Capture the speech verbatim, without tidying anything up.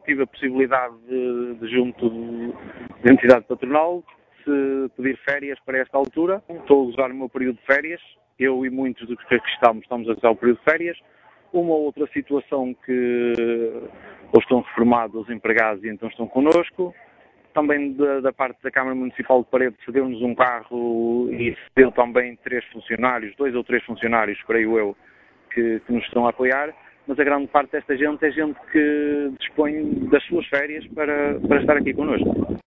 tive a possibilidade de, de junto da entidade patronal, se pedir férias para esta altura. Estou a usar o meu período de férias, eu e muitos dos que aqui estamos, estamos a usar o período de férias. Uma ou outra situação que ou estão reformados os empregados e então estão connosco. Também da, da parte da Câmara Municipal de Paredes cedeu-nos um carro e cedeu também três funcionários, dois ou três funcionários, creio eu, que, que nos estão a apoiar. Mas a grande parte desta gente é gente que dispõe das suas férias para, para estar aqui connosco.